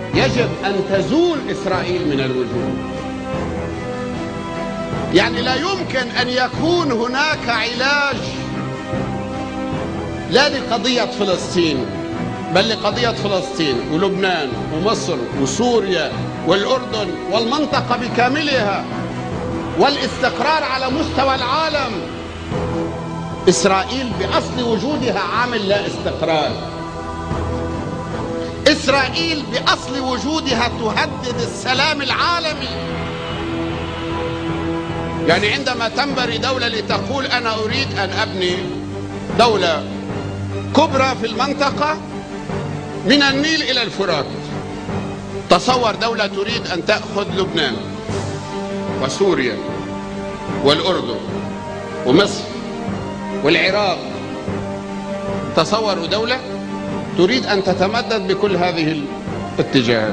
يجب أن تزول إسرائيل من الوجود. يعني لا يمكن أن يكون هناك علاج لا لقضية فلسطين بل لقضية فلسطين ولبنان ومصر وسوريا والأردن والمنطقة بكاملها والاستقرار على مستوى العالم. إسرائيل بأصل وجودها عامل لا استقرار. إسرائيل بأصل وجودها تهدد السلام العالمي. يعني عندما تنبري دولة لتقول أنا أريد أن أبني دولة كبرى في المنطقة من النيل إلى الفرات، تصور دولة تريد أن تأخذ لبنان وسوريا والأردن ومصر والعراق، تصوروا دولة تريد أن تتمدد بكل هذه الاتجاهات،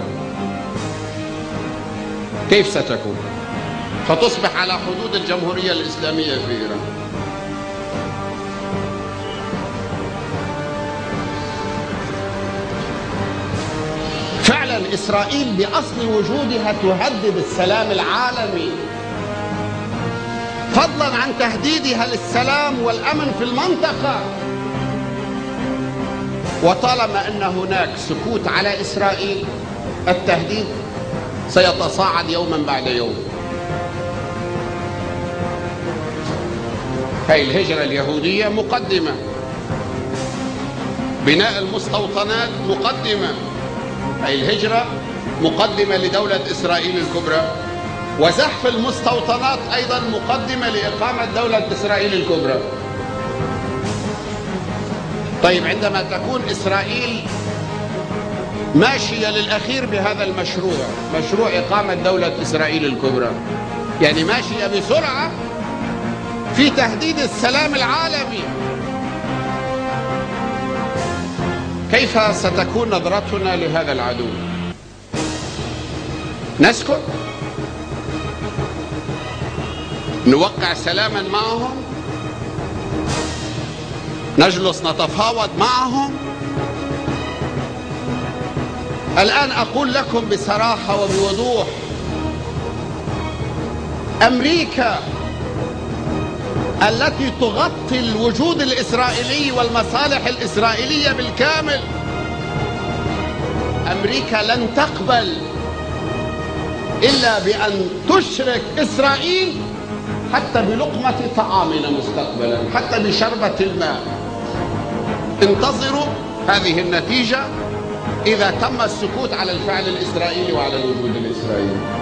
كيف ستكون؟ فتصبح على حدود الجمهورية الإسلامية في إيران. فعلا إسرائيل بأصل وجودها تهدد السلام العالمي، فضلا عن تهديدها للسلام والأمن في المنطقة. وطالما أن هناك سكوت على إسرائيل التهديد سيتصاعد يوما بعد يوم. هاي الهجرة اليهودية مقدمة، بناء المستوطنات مقدمة، هاي الهجرة مقدمة لدولة إسرائيل الكبرى، وزحف المستوطنات أيضا مقدمة لإقامة دولة إسرائيل الكبرى. طيب عندما تكون إسرائيل ماشية للأخير بهذا المشروع، مشروع إقامة دولة إسرائيل الكبرى، يعني ماشية بسرعة في تهديد السلام العالمي، كيف ستكون نظرتنا لهذا العدو؟ نسكت؟ نوقع سلاما معهم؟ نجلس نتفاوض معهم؟ الآن أقول لكم بصراحة وبوضوح، أمريكا التي تغطي الوجود الإسرائيلي والمصالح الإسرائيلية بالكامل، أمريكا لن تقبل إلا بأن تشرك إسرائيل حتى بلقمة طعامنا مستقبلا، حتى بشربة الماء. انتظروا هذه النتيجة إذا تم السكوت على الفعل الإسرائيلي وعلى الوجود الإسرائيلي.